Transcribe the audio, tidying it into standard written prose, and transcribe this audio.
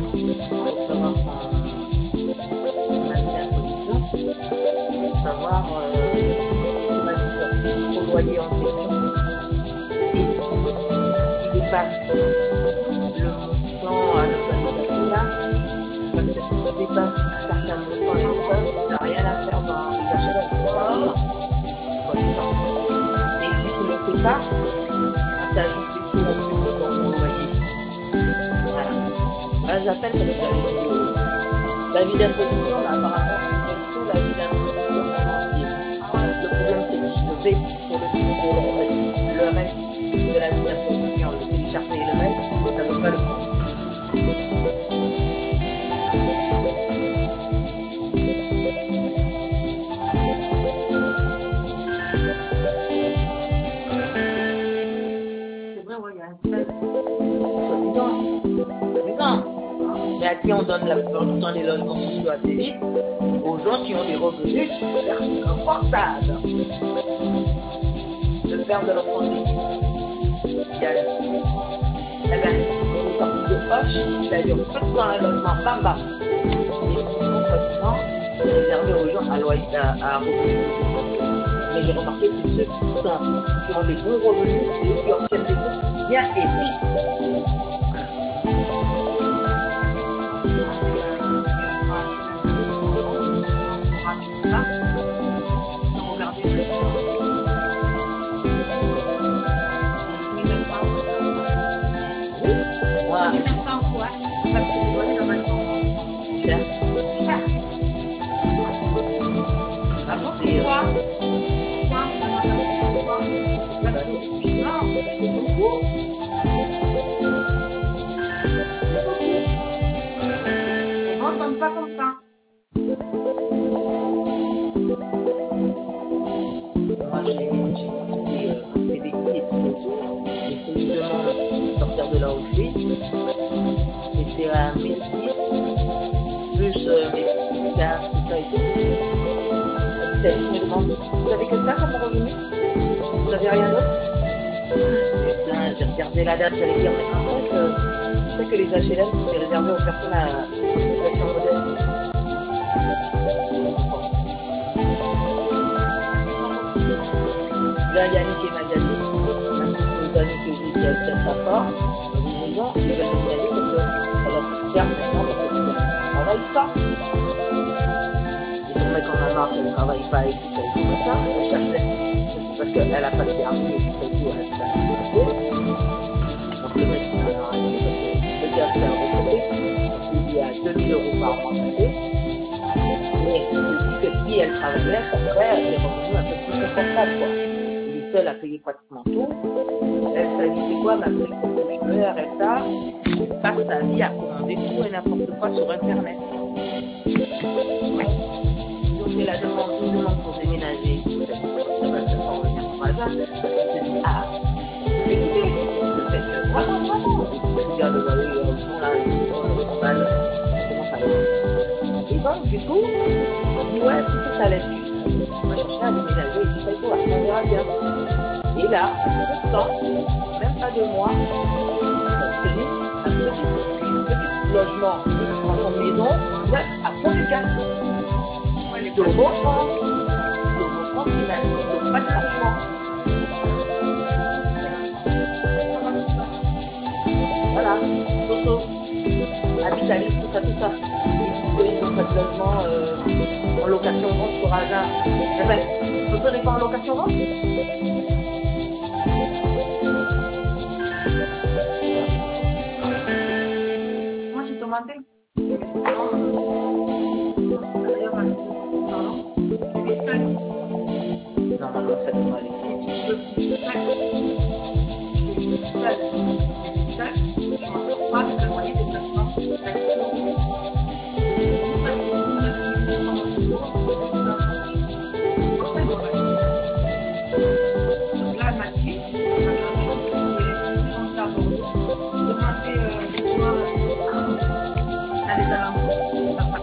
pour savoir son avis d'imposition, pour savoir son loyer en question. Et s'il dépasse le montant à l'autorisation là, parce que s'il dépasse un certain montant et tout ça, il n'a rien à faire dans les HLM. Et si tu ne le fais pas, ça ajoute des sous en plus dans mon loyer. Voilà. Là, j'appelle parce que j'avais dit l'avis d'imposition, mais apparemment, c'est tout l'avis d'imposition en entier. Le problème, c'est que je vais sur le reste de l'avis d'imposition, le télécharger et le mettre, ça ne veut pas le prendre. C'est vrai, ouais, il y a un stress. Soi-disant. Mais à qui on donne la plupart du temps les logements sociaux assez vite? Aux gens qui ont des revenus confortables. Le père de l'enfant social. Eh bien, il est sorti de poche, il a eu un peu dans un logement, bam bam. Les fonctions, soi-disant, c'est réservé aux gens à revenus. Mais j'ai remarqué que ceux qui ont des bons revenus, c'est eux qui obtiennent des choses bien et vite. Pas comme ça. Moi, j'ai CDI et tout et tout. J'ai solidement sortir de là où je suis. J'étais à 1006, plus mes petits cartes, tout ça et tout. Je me demande, vous avez que ça comme revenu? Vous n'avez rien d'autre? Putain, j'ai regardé la date, j'allais dire, mais en fait, je sais que les HLM, c'est réservé aux personnes à situation modeste. Là, Yannick et Magali, on a tous nos amis que j'ai qui habitent à fort, dans une maison, ils veulent déménager parce qu'elle a plus de terre maintenant, parce qu'elle ne travaille pas. Ils vont mettre en avant qu'elle ne travaille pas et tout ça, et tout ça, elle cherche parce qu'elle n'a pas de permis et tout ça, et tout, elle a pas de papier. Donc le mec, il a arrêté parce que le gars, c'est un retraité, il y a 2000 € par mois passé. Mais il dit que si elle travaillait, ça ferait des revenus un peu plus confortables, quoi. Il est seul à payer pratiquement tout. Elle s'est dit, c'est quoi ma truc? Je veux RSA, il passe sa vie à commander tout et n'importe quoi sur Internet. Ouais. Donc il a demandé une demande pour déménager. Ça va se faire revenir au voisin. Il se dit, ah, écoutez, peut-être que vraiment, regarde le loyer, là, comment ça va? Et donc, du coup, on dit, ouais, si ça laisse juste, on va chercher à déménager et tout ça, et tout, on verra bien. Et là, pourtant, même pas 2 mois, c'est un petit logement dans son maison, ouais, à Pont-du-Gard. De reprendre finalement, de pas de logement. Voilà, Toto, habite à l'île, tout ça, tout ça. Ils ont pas de logement en location vente pour hasard. Eh ben, Toto n'est pas en location vente? Moi, j'ai demandé. Normalement, ça devrait aller.